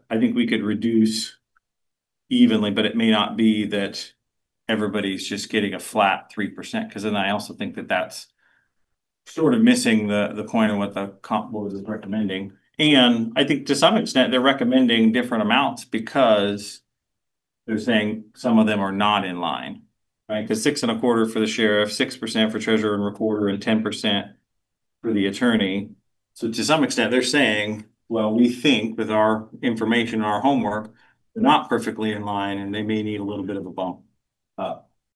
I think we could reduce evenly, but it may not be that everybody's just getting a flat 3%, because then I also think that that's sort of missing the point of what the comp board is recommending. And I think to some extent, they're recommending different amounts because they're saying some of them are not in line, right? Because 6.25% for the sheriff, 6% for treasurer and recorder, and 10% for the attorney. So to some extent, they're saying, well, we think with our information, our homework, they're not perfectly in line, and they may need a little bit of a bump up.